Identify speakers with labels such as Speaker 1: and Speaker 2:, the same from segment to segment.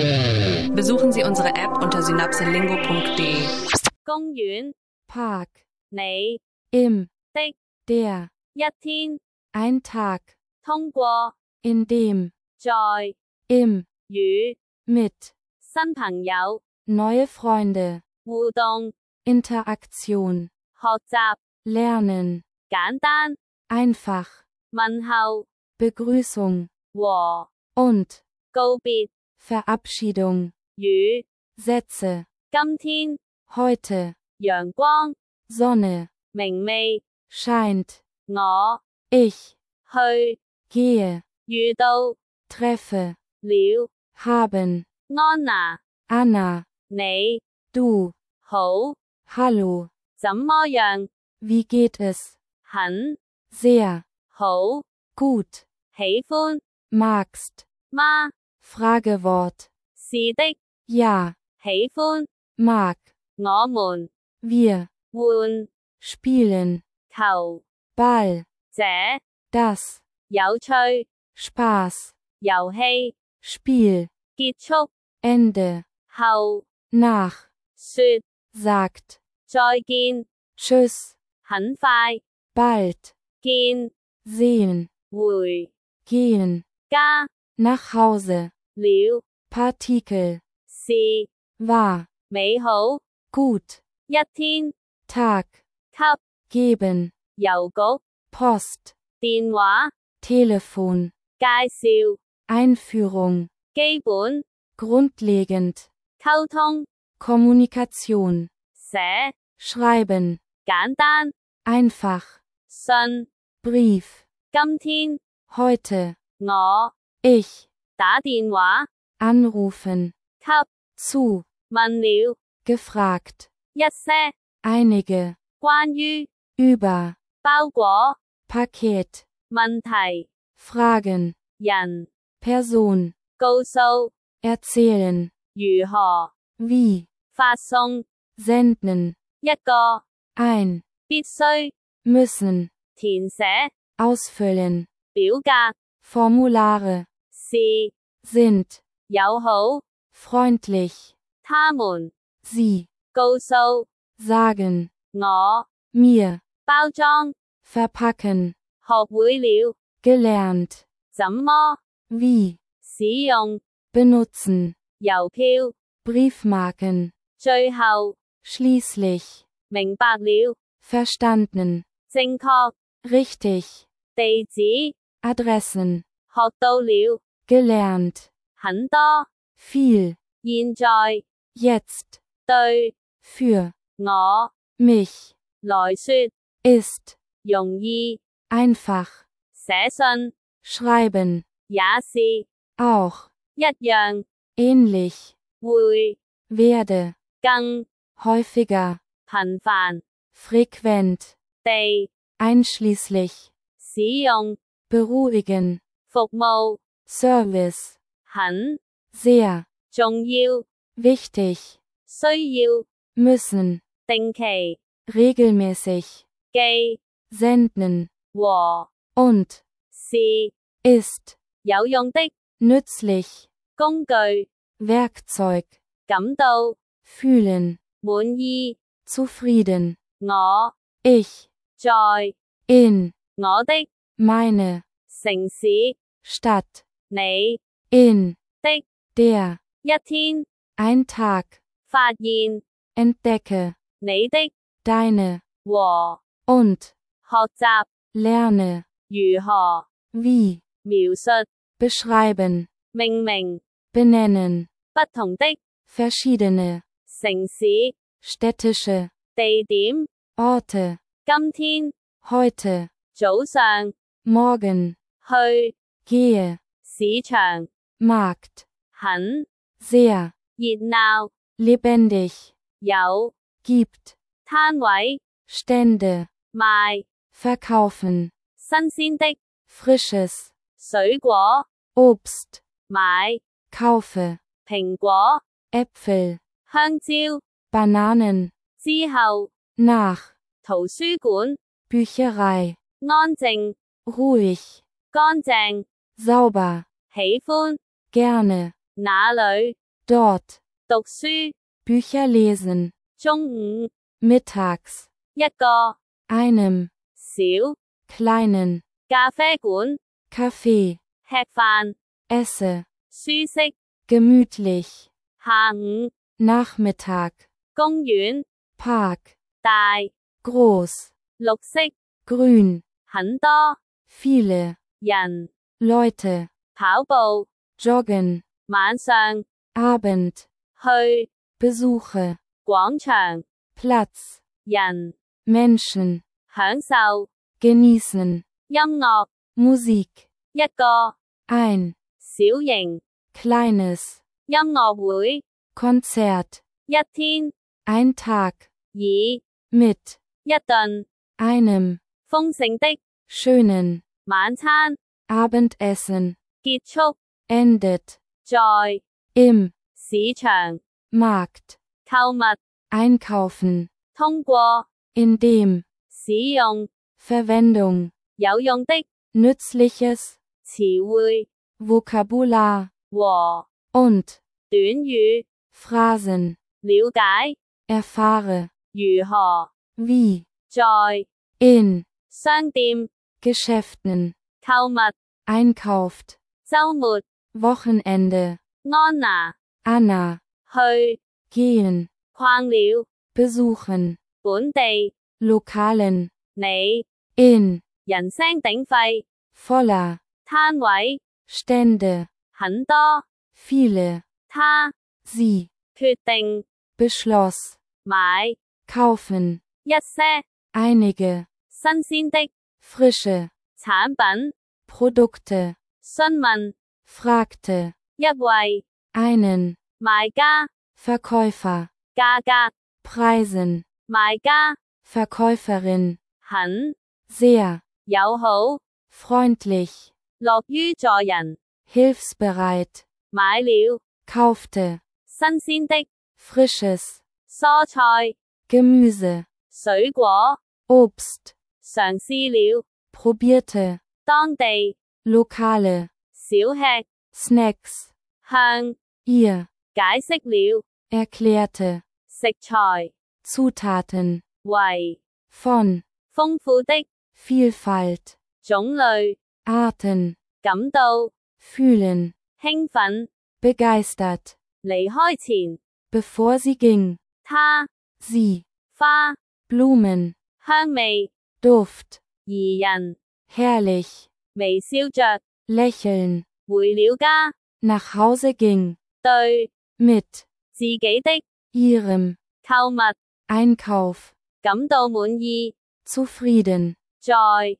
Speaker 1: Besuchen Sie unsere App unter synapselingo.de.
Speaker 2: 公園
Speaker 3: Park,
Speaker 2: 你
Speaker 3: im,
Speaker 2: 的
Speaker 3: der,
Speaker 2: 一天
Speaker 3: ein Tag,
Speaker 2: 通過
Speaker 3: in dem,
Speaker 2: 在
Speaker 3: im,
Speaker 2: 與
Speaker 3: mit,
Speaker 2: 新朋友
Speaker 3: neue Freunde,
Speaker 2: 互動
Speaker 3: Interaktion,
Speaker 2: 學習
Speaker 3: lernen,
Speaker 2: 簡單
Speaker 3: einfach,
Speaker 2: 問候
Speaker 3: Begrüßung,
Speaker 2: 和
Speaker 3: und,
Speaker 2: 告別
Speaker 3: Verabschiedung,
Speaker 2: 與
Speaker 3: Sätze,
Speaker 2: 今天
Speaker 3: heute,
Speaker 2: 陽光
Speaker 3: Sonne,
Speaker 2: 明媚
Speaker 3: scheint,
Speaker 2: 我
Speaker 3: ich,
Speaker 2: 去
Speaker 3: gehe,
Speaker 2: 遇到
Speaker 3: treffe,
Speaker 2: 了
Speaker 3: haben,
Speaker 2: 安娜
Speaker 3: Anna,
Speaker 2: 你
Speaker 3: du,
Speaker 2: 好
Speaker 3: hallo,
Speaker 2: 怎麼樣
Speaker 3: wie geht es,
Speaker 2: 很
Speaker 3: sehr,
Speaker 2: 好
Speaker 3: gut,
Speaker 2: 喜歡
Speaker 3: magst,
Speaker 2: 嗎
Speaker 3: Fragewort,
Speaker 2: 是的
Speaker 3: ja,
Speaker 2: 喜歡
Speaker 3: mag,
Speaker 2: 我們
Speaker 3: wir,
Speaker 2: 換
Speaker 3: spielen,
Speaker 2: 球
Speaker 3: Ball,
Speaker 2: 這
Speaker 3: das,
Speaker 2: 有趣
Speaker 3: Spaß,
Speaker 2: 遊戲
Speaker 3: Spiel,
Speaker 2: 結束
Speaker 3: Ende,
Speaker 2: 後
Speaker 3: nach,
Speaker 2: 說
Speaker 3: sagt,
Speaker 2: 再見
Speaker 3: tschüss,
Speaker 2: 很快
Speaker 3: bald,
Speaker 2: 見
Speaker 3: sehen,
Speaker 2: 回
Speaker 3: gehen,
Speaker 2: 家
Speaker 3: nach Hause,
Speaker 2: 了
Speaker 3: Partikel,
Speaker 2: 是
Speaker 3: war,
Speaker 2: 美好
Speaker 3: gut,
Speaker 2: 一天
Speaker 3: Tag,
Speaker 2: 給
Speaker 3: geben,
Speaker 2: 郵局
Speaker 3: Post,
Speaker 2: 電話
Speaker 3: Telefon,
Speaker 2: 介紹
Speaker 3: Einführung,
Speaker 2: 基本
Speaker 3: grundlegend,
Speaker 2: 溝通
Speaker 3: Kommunikation,
Speaker 2: 寫
Speaker 3: schreiben,
Speaker 2: 簡單
Speaker 3: einfach,
Speaker 2: 信
Speaker 3: Brief,
Speaker 2: 今天
Speaker 3: heute,
Speaker 2: 我
Speaker 3: ich,
Speaker 2: 打電話
Speaker 3: anrufen,
Speaker 2: 給
Speaker 3: zu,
Speaker 2: 問了
Speaker 3: gefragt,
Speaker 2: 一些
Speaker 3: einige,
Speaker 2: 關於
Speaker 3: über,
Speaker 2: 包裹
Speaker 3: Paket,
Speaker 2: 問題
Speaker 3: fragen,
Speaker 2: 人
Speaker 3: Person,
Speaker 2: 告訴
Speaker 3: erzählen,
Speaker 2: 如何
Speaker 3: wie,
Speaker 2: 發送
Speaker 3: senden,
Speaker 2: 一個
Speaker 3: ein,
Speaker 2: 必須
Speaker 3: müssen,
Speaker 2: 填寫
Speaker 3: ausfüllen,
Speaker 2: 表格
Speaker 3: Formulare,
Speaker 2: 是
Speaker 3: sind,
Speaker 2: 友好
Speaker 3: freundlich,
Speaker 2: 他們
Speaker 3: sie,
Speaker 2: 告訴
Speaker 3: sagen,
Speaker 2: 我
Speaker 3: mir,
Speaker 2: 包裝
Speaker 3: verpacken,
Speaker 2: 學會了
Speaker 3: gelernt,
Speaker 2: 怎麼
Speaker 3: wie,
Speaker 2: 使用
Speaker 3: benutzen,
Speaker 2: 郵票
Speaker 3: Briefmarken,
Speaker 2: 最後
Speaker 3: schließlich,
Speaker 2: 明白了
Speaker 3: verstanden,
Speaker 2: 正確
Speaker 3: richtig,
Speaker 2: 地址
Speaker 3: Adressen,
Speaker 2: 學到了
Speaker 3: gelernt,
Speaker 2: 很多
Speaker 3: viel,
Speaker 2: 現在
Speaker 3: jetzt,
Speaker 2: 對
Speaker 3: für,
Speaker 2: 我
Speaker 3: mich,
Speaker 2: 來說
Speaker 3: ist,
Speaker 2: 容易
Speaker 3: einfach,
Speaker 2: 寫信
Speaker 3: schreiben,
Speaker 2: 也是
Speaker 3: auch,
Speaker 2: 一樣
Speaker 3: ähnlich,
Speaker 2: 會
Speaker 3: werde,
Speaker 2: 更
Speaker 3: häufiger,
Speaker 2: 頻繁
Speaker 3: frequent,
Speaker 2: 地
Speaker 3: einschließlich,
Speaker 2: 使用
Speaker 3: beruhigen,
Speaker 2: 服務
Speaker 3: Service,
Speaker 2: 很
Speaker 3: sehr,
Speaker 2: 重要
Speaker 3: wichtig,
Speaker 2: 需要
Speaker 3: müssen,
Speaker 2: 定期
Speaker 3: regelmäßig,
Speaker 2: 寄
Speaker 3: senden,
Speaker 2: 和
Speaker 3: und,
Speaker 2: 是
Speaker 3: ist,
Speaker 2: 有用的
Speaker 3: nützlich,
Speaker 2: 工具
Speaker 3: Werkzeug,
Speaker 2: 感到
Speaker 3: fühlen,
Speaker 2: 滿意
Speaker 3: zufrieden,
Speaker 2: 我
Speaker 3: ich,
Speaker 2: 在
Speaker 3: in,
Speaker 2: 我的
Speaker 3: meine,
Speaker 2: 城市
Speaker 3: Stadt,
Speaker 2: 你
Speaker 3: in,
Speaker 2: 的
Speaker 3: der,
Speaker 2: 一天
Speaker 3: ein Tag,
Speaker 2: 發現
Speaker 3: entdecke,
Speaker 2: 你的
Speaker 3: deine,
Speaker 2: 和
Speaker 3: und,
Speaker 2: 學習
Speaker 3: lerne,
Speaker 2: 如何
Speaker 3: wie,
Speaker 2: 描述
Speaker 3: beschreiben,
Speaker 2: 命名
Speaker 3: benennen,
Speaker 2: 不同的
Speaker 3: verschiedene,
Speaker 2: 城市
Speaker 3: städtische,
Speaker 2: 地點
Speaker 3: Orte,
Speaker 2: 今天
Speaker 3: heute,
Speaker 2: 早上
Speaker 3: morgen,
Speaker 2: 去
Speaker 3: gehe,
Speaker 2: 市場
Speaker 3: Markt,
Speaker 2: 很
Speaker 3: sehr,
Speaker 2: 熱鬧
Speaker 3: lebendig,
Speaker 2: 有
Speaker 3: gibt,
Speaker 2: 攤位
Speaker 3: Stände,
Speaker 2: 賣
Speaker 3: verkaufen,
Speaker 2: 新鮮的
Speaker 3: frisches,
Speaker 2: 水果
Speaker 3: Obst,
Speaker 2: 買
Speaker 3: kaufe,
Speaker 2: 蘋果
Speaker 3: Äpfel,
Speaker 2: 香蕉
Speaker 3: Bananen,
Speaker 2: 之後
Speaker 3: nach,
Speaker 2: 圖書館
Speaker 3: Bücherei,
Speaker 2: 安靜
Speaker 3: ruhig,
Speaker 2: 乾淨
Speaker 3: sauber,
Speaker 2: 喜歡
Speaker 3: gerne,
Speaker 2: 哪裏
Speaker 3: dort,
Speaker 2: 讀書，
Speaker 3: Bücher lesen,
Speaker 2: 中午，
Speaker 3: mittags,
Speaker 2: 一個，
Speaker 3: einem,
Speaker 2: 小，
Speaker 3: kleinen,
Speaker 2: 咖啡館，
Speaker 3: Kaffee,
Speaker 2: 吃飯，
Speaker 3: esse,
Speaker 2: 舒適，
Speaker 3: gemütlich,
Speaker 2: 下午，
Speaker 3: Nachmittag,
Speaker 2: 公園，
Speaker 3: Park,
Speaker 2: 大，
Speaker 3: groß,
Speaker 2: 綠色，
Speaker 3: grün,
Speaker 2: 很多，
Speaker 3: viele,
Speaker 2: 人，
Speaker 3: Leute,
Speaker 2: 跑步，
Speaker 3: joggen,
Speaker 2: 晚上，
Speaker 3: Abend,
Speaker 2: 去，
Speaker 3: Besuche,
Speaker 2: 廣場，
Speaker 3: Platz,
Speaker 2: 人，
Speaker 3: Menschen,
Speaker 2: 享受，
Speaker 3: genießen,
Speaker 2: 音樂，
Speaker 3: Musik,
Speaker 2: 一個，
Speaker 3: ein,
Speaker 2: 小型，
Speaker 3: kleines,
Speaker 2: 音樂會，
Speaker 3: Konzert,
Speaker 2: 一天，
Speaker 3: ein Tag,
Speaker 2: 以，
Speaker 3: mit,
Speaker 2: 一頓，
Speaker 3: einem,
Speaker 2: 豐盛的，
Speaker 3: schönen,
Speaker 2: 晚餐，
Speaker 3: Abendessen,
Speaker 2: 結束，
Speaker 3: endet,
Speaker 2: 在，
Speaker 3: im,
Speaker 2: 市場，
Speaker 3: Markt,
Speaker 2: 購物，
Speaker 3: einkaufen,
Speaker 2: 通過，
Speaker 3: indem,
Speaker 2: 使用，
Speaker 3: Verwendung,
Speaker 2: 有用的，
Speaker 3: nützliches,
Speaker 2: 詞彙，
Speaker 3: Vokabular,
Speaker 2: 和，
Speaker 3: und,
Speaker 2: 短語，
Speaker 3: Phrasen,
Speaker 2: 了解，
Speaker 3: erfahre,
Speaker 2: 如何，
Speaker 3: wie,
Speaker 2: 在，
Speaker 3: in,
Speaker 2: 商店，
Speaker 3: Geschäften,
Speaker 2: 購物，
Speaker 3: einkauft,
Speaker 2: 週末，
Speaker 3: Wochenende,
Speaker 2: 安娜，
Speaker 3: Anna,
Speaker 2: 去，
Speaker 3: gehen,
Speaker 2: 逛了，
Speaker 3: besuchen,
Speaker 2: 本地，
Speaker 3: lokalen,
Speaker 2: 你，
Speaker 3: in,
Speaker 2: 人聲鼎沸，
Speaker 3: voller,
Speaker 2: 攤位，
Speaker 3: Stände,
Speaker 2: 很多，
Speaker 3: viele,
Speaker 2: 他，
Speaker 3: sie,
Speaker 2: 決定，
Speaker 3: beschloss,
Speaker 2: 買，
Speaker 3: kaufen,
Speaker 2: 一些，
Speaker 3: einige,
Speaker 2: 新鮮的，
Speaker 3: frische,
Speaker 2: 產品，
Speaker 3: Produkte,
Speaker 2: 詢問，
Speaker 3: fragte,
Speaker 2: 一位，
Speaker 3: einen,
Speaker 2: 賣家，
Speaker 3: Verkäufer,
Speaker 2: 價格，
Speaker 3: Preisen,
Speaker 2: 賣家，
Speaker 3: Verkäuferin,
Speaker 2: 很，
Speaker 3: sehr,
Speaker 2: 友好，
Speaker 3: freundlich,
Speaker 2: 樂於助人，
Speaker 3: hilfsbereit,
Speaker 2: 買了，
Speaker 3: kaufte,
Speaker 2: 新鮮的，
Speaker 3: frisches,
Speaker 2: 蔬菜，
Speaker 3: Gemüse,
Speaker 2: 水果，
Speaker 3: Obst,
Speaker 2: 嘗試了，
Speaker 3: probierte,
Speaker 2: 當地，
Speaker 3: lokale,
Speaker 2: 小吃，
Speaker 3: Snacks,
Speaker 2: 向，
Speaker 3: ihr,
Speaker 2: 解釋了，
Speaker 3: erklärte,
Speaker 2: 食材，
Speaker 3: Zutaten,
Speaker 2: 為，
Speaker 3: von,
Speaker 2: 豐富的，
Speaker 3: Vielfalt,
Speaker 2: 種類，
Speaker 3: Arten,
Speaker 2: 感到，
Speaker 3: fühlen,
Speaker 2: 興奮，
Speaker 3: begeistert,
Speaker 2: 離開前，
Speaker 3: bevor sie ging,
Speaker 2: 他，
Speaker 3: sie,
Speaker 2: 花，
Speaker 3: Blumen,
Speaker 2: 香味，
Speaker 3: Duft,
Speaker 2: 宜人，
Speaker 3: herrlich,
Speaker 2: 微笑着，
Speaker 3: lächeln,
Speaker 2: 回了家，
Speaker 3: nach Hause ging,
Speaker 2: 對，
Speaker 3: mit,
Speaker 2: 自己的，
Speaker 3: ihrem,
Speaker 2: 購物，
Speaker 3: Einkauf,
Speaker 2: 感到滿意，
Speaker 3: zufrieden,
Speaker 2: 在，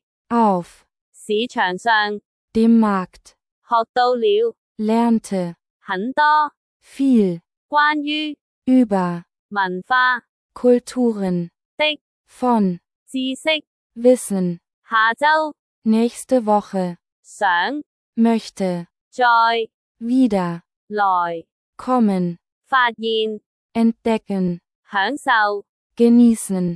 Speaker 3: auf,
Speaker 2: 市場上，
Speaker 3: dem Markt,
Speaker 2: 學到了，
Speaker 3: lernte,
Speaker 2: 很多，
Speaker 3: viel,
Speaker 2: 關於，
Speaker 3: über,
Speaker 2: 文化，
Speaker 3: Kulturen,
Speaker 2: 的，
Speaker 3: von,
Speaker 2: 知識，
Speaker 3: wissen,
Speaker 2: 下週，
Speaker 3: nächste Woche,
Speaker 2: 想，
Speaker 3: möchte,
Speaker 2: 再，
Speaker 3: wieder,
Speaker 2: 來，
Speaker 3: kommen,
Speaker 2: 發現，
Speaker 3: entdecken,
Speaker 2: 享受， 更多，
Speaker 3: genießen,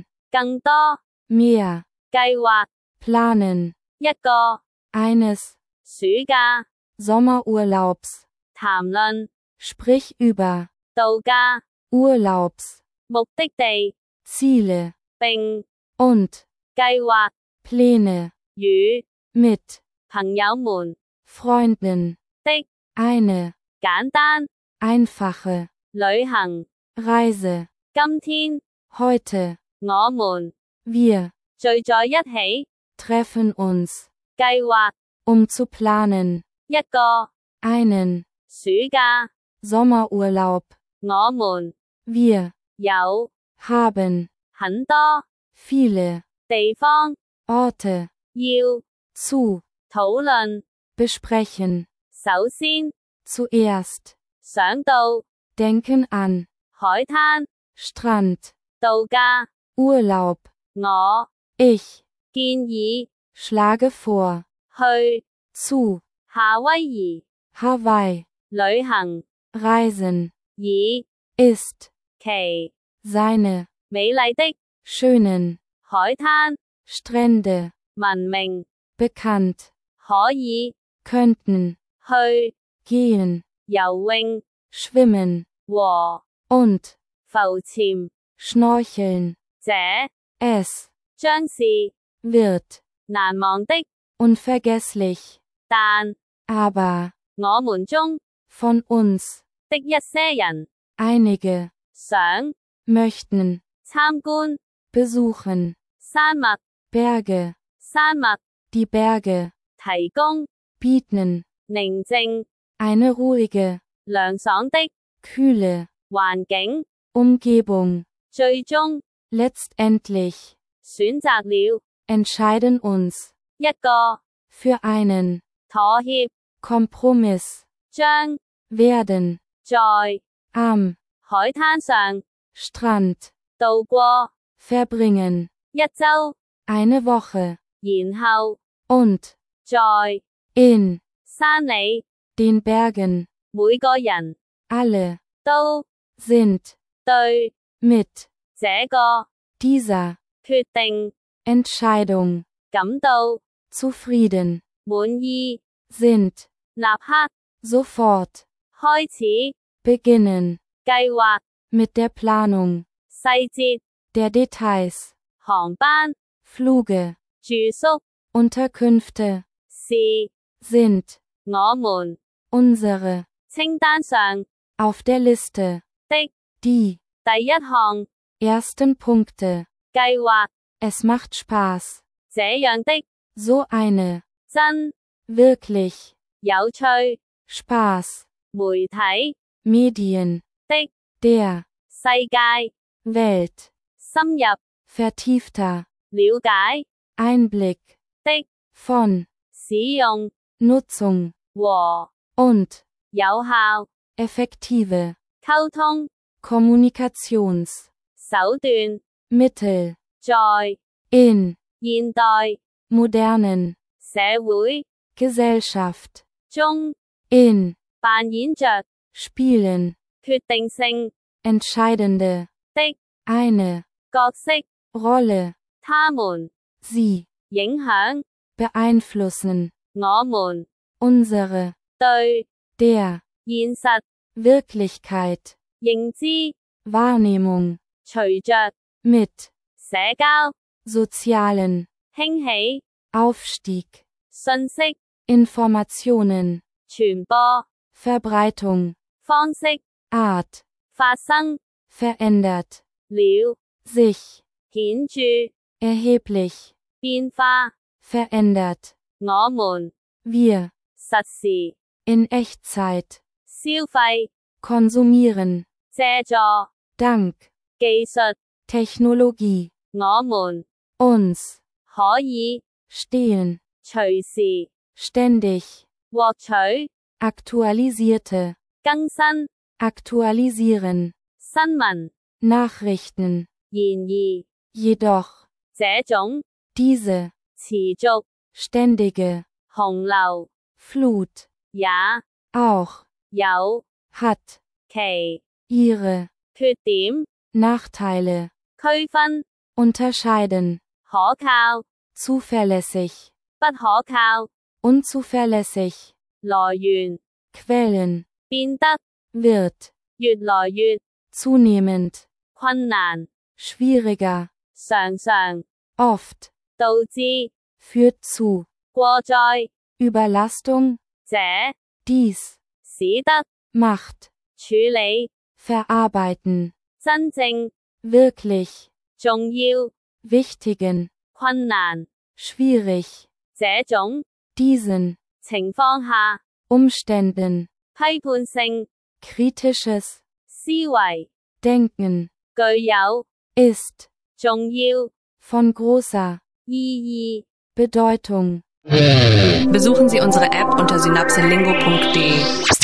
Speaker 3: mehr,
Speaker 2: 計劃，
Speaker 3: planen,
Speaker 2: 一個，
Speaker 3: eines,
Speaker 2: 暑假，
Speaker 3: Sommerurlaubs,
Speaker 2: 談論，
Speaker 3: sprich über,
Speaker 2: 度假，
Speaker 3: Urlaubs,
Speaker 2: 目的地，
Speaker 3: Ziele,
Speaker 2: 並，
Speaker 3: und,
Speaker 2: 計劃，
Speaker 3: Pläne,
Speaker 2: 與，
Speaker 3: mit,
Speaker 2: 朋友們，
Speaker 3: Freunden,
Speaker 2: 的，
Speaker 3: eine,
Speaker 2: 簡單，
Speaker 3: einfache,
Speaker 2: 旅行，
Speaker 3: Reise,
Speaker 2: 今天，
Speaker 3: heute,
Speaker 2: 我們，
Speaker 3: wir,
Speaker 2: 聚在一起，
Speaker 3: treffen uns,
Speaker 2: 計劃，
Speaker 3: zu planen,
Speaker 2: 一個，
Speaker 3: einen,
Speaker 2: 暑假，
Speaker 3: Sommerurlaub,
Speaker 2: 我們，
Speaker 3: wir,
Speaker 2: 有，
Speaker 3: haben,
Speaker 2: 很多，
Speaker 3: viele,
Speaker 2: 地方，
Speaker 3: Orte,
Speaker 2: 要，
Speaker 3: zu,
Speaker 2: 討論，
Speaker 3: besprechen,
Speaker 2: 首先，
Speaker 3: zuerst,
Speaker 2: 想到，
Speaker 3: denken an,
Speaker 2: 海灘，
Speaker 3: Strand,
Speaker 2: 度假，
Speaker 3: Urlaub,
Speaker 2: 我，
Speaker 3: ich,
Speaker 2: 建議，
Speaker 3: schlage vor,
Speaker 2: 去，
Speaker 3: zu,
Speaker 2: 夏威夷，
Speaker 3: Hawaii,
Speaker 2: 旅行，
Speaker 3: reisen,
Speaker 2: 以，
Speaker 3: ist,
Speaker 2: 其，
Speaker 3: seine,
Speaker 2: 美麗的，
Speaker 3: schönen,
Speaker 2: 海灘，
Speaker 3: Strände,
Speaker 2: 聞名，
Speaker 3: bekannt,
Speaker 2: 可以，
Speaker 3: könnten,
Speaker 2: 去，
Speaker 3: gehen,
Speaker 2: 游泳，
Speaker 3: schwimmen,
Speaker 2: 和
Speaker 3: und
Speaker 2: 浮潛
Speaker 3: schnorcheln.
Speaker 2: 這
Speaker 3: Es
Speaker 2: 將是
Speaker 3: wird
Speaker 2: 難忘的，
Speaker 3: unvergesslich.
Speaker 2: 但
Speaker 3: Aber
Speaker 2: 我們中
Speaker 3: von uns
Speaker 2: 的一些人
Speaker 3: einige
Speaker 2: 想
Speaker 3: möchten
Speaker 2: 參觀
Speaker 3: besuchen
Speaker 2: 山脈，
Speaker 3: Berge,
Speaker 2: 山脈
Speaker 3: die Berge
Speaker 2: 提供
Speaker 3: bieten
Speaker 2: 寧靜、
Speaker 3: eine ruhige,
Speaker 2: 涼爽的
Speaker 3: kühle
Speaker 2: 環境，
Speaker 3: Umgebung.
Speaker 2: 最終
Speaker 3: Letztendlich
Speaker 2: 選擇了
Speaker 3: entscheiden uns
Speaker 2: 一個
Speaker 3: für einen
Speaker 2: 妥協，
Speaker 3: Kompromiss,
Speaker 2: 將
Speaker 3: werden
Speaker 2: 在
Speaker 3: am
Speaker 2: 海灘上
Speaker 3: Strand
Speaker 2: 度過
Speaker 3: verbringen,
Speaker 2: 一週，
Speaker 3: eine Woche,
Speaker 2: 然後
Speaker 3: und
Speaker 2: 在
Speaker 3: in
Speaker 2: 山裡，
Speaker 3: den Bergen,
Speaker 2: 每個人
Speaker 3: alle
Speaker 2: 都
Speaker 3: sind
Speaker 2: 對
Speaker 3: mit
Speaker 2: 這個
Speaker 3: dieser
Speaker 2: 決定
Speaker 3: Entscheidung
Speaker 2: 感到
Speaker 3: zufrieden,
Speaker 2: 滿意，
Speaker 3: sind
Speaker 2: 立刻
Speaker 3: sofort
Speaker 2: 開始
Speaker 3: beginnen
Speaker 2: 計劃
Speaker 3: mit der Planung
Speaker 2: 細節、
Speaker 3: der Details,
Speaker 2: 航班、
Speaker 3: Fluge,
Speaker 2: 住宿
Speaker 3: Unterkünfte,
Speaker 2: 是
Speaker 3: sind
Speaker 2: 我們
Speaker 3: unsere
Speaker 2: 清單上
Speaker 3: auf der Liste,
Speaker 2: 的
Speaker 3: die
Speaker 2: 第一項
Speaker 3: ersten Punkte.
Speaker 2: 計劃。
Speaker 3: Es macht Spaß,
Speaker 2: 這樣的
Speaker 3: so eine
Speaker 2: 真
Speaker 3: wirklich
Speaker 2: 有趣
Speaker 3: Spaß,
Speaker 2: 媒體
Speaker 3: Medien,
Speaker 2: 的
Speaker 3: der
Speaker 2: 世界
Speaker 3: Welt,
Speaker 2: 深入
Speaker 3: vertiefter
Speaker 2: 了解
Speaker 3: Einblick
Speaker 2: 的
Speaker 3: von
Speaker 2: 使用
Speaker 3: Nutzung
Speaker 2: 和
Speaker 3: und
Speaker 2: 有效
Speaker 3: effektive
Speaker 2: 溝通
Speaker 3: Kommunikations
Speaker 2: 手段，
Speaker 3: Mittel
Speaker 2: 在
Speaker 3: in
Speaker 2: 現代
Speaker 3: modernen
Speaker 2: 社會
Speaker 3: Gesellschaft,
Speaker 2: 中
Speaker 3: in
Speaker 2: 扮演着
Speaker 3: spielen
Speaker 2: 決定性
Speaker 3: entscheidende
Speaker 2: 的
Speaker 3: eine
Speaker 2: 角色，
Speaker 3: Rolle,
Speaker 2: 他們
Speaker 3: sie
Speaker 2: 影響
Speaker 3: beeinflussen
Speaker 2: 我們
Speaker 3: unsere
Speaker 2: 對
Speaker 3: der
Speaker 2: 現實
Speaker 3: Wirklichkeit
Speaker 2: 認知，
Speaker 3: Wahrnehmung
Speaker 2: 隨着
Speaker 3: mit
Speaker 2: 社交
Speaker 3: sozialen
Speaker 2: 興起、
Speaker 3: Aufstieg,
Speaker 2: 信息
Speaker 3: Informationen,
Speaker 2: 傳播
Speaker 3: Verbreitung,
Speaker 2: 方式
Speaker 3: Art,
Speaker 2: 發生
Speaker 3: verändert
Speaker 2: 了
Speaker 3: sich
Speaker 2: 顯著
Speaker 3: erheblich
Speaker 2: 變化，
Speaker 3: verändert.
Speaker 2: 我們
Speaker 3: Wir
Speaker 2: 實時
Speaker 3: in Echtzeit
Speaker 2: 消費
Speaker 3: konsumieren
Speaker 2: 借助
Speaker 3: dank
Speaker 2: 技術，
Speaker 3: Technologie
Speaker 2: 我們
Speaker 3: uns
Speaker 2: 可以
Speaker 3: stehen
Speaker 2: 隨時
Speaker 3: ständig
Speaker 2: 獲取
Speaker 3: aktualisierte
Speaker 2: 更新
Speaker 3: aktualisieren
Speaker 2: 新聞，
Speaker 3: Nachrichten.
Speaker 2: 然而
Speaker 3: Jedoch
Speaker 2: 這種
Speaker 3: diese
Speaker 2: 持續
Speaker 3: ständige
Speaker 2: 洪流
Speaker 3: Flut
Speaker 2: 也
Speaker 3: auch
Speaker 2: 有
Speaker 3: hat
Speaker 2: 其
Speaker 3: ihre
Speaker 2: 缺點，
Speaker 3: Nachteile
Speaker 2: 區分
Speaker 3: unterscheiden,
Speaker 2: 可靠、
Speaker 3: zuverlässig,
Speaker 2: 不可靠，
Speaker 3: unzuverlässig,
Speaker 2: 來源
Speaker 3: Quellen
Speaker 2: 變得
Speaker 3: wird
Speaker 2: 越來越
Speaker 3: zunehmend
Speaker 2: 困難，
Speaker 3: schwieriger,
Speaker 2: 常常
Speaker 3: oft
Speaker 2: 導致
Speaker 3: führt zu
Speaker 2: 過載，
Speaker 3: Überlastung,
Speaker 2: 這
Speaker 3: dies
Speaker 2: 使得
Speaker 3: macht
Speaker 2: 處理
Speaker 3: verarbeiten
Speaker 2: 真正
Speaker 3: wirklich
Speaker 2: 重要
Speaker 3: wichtigen
Speaker 2: 困難，
Speaker 3: schwierig,
Speaker 2: 這種
Speaker 3: diesen
Speaker 2: 情況下
Speaker 3: Umständen
Speaker 2: 批判性
Speaker 3: kritisches
Speaker 2: 思維
Speaker 3: Denken
Speaker 2: 具有
Speaker 3: ist
Speaker 2: 重要
Speaker 3: von großer
Speaker 2: 意義。
Speaker 3: Bedeutung.
Speaker 1: Besuchen Sie unsere App unter synapselingo.de.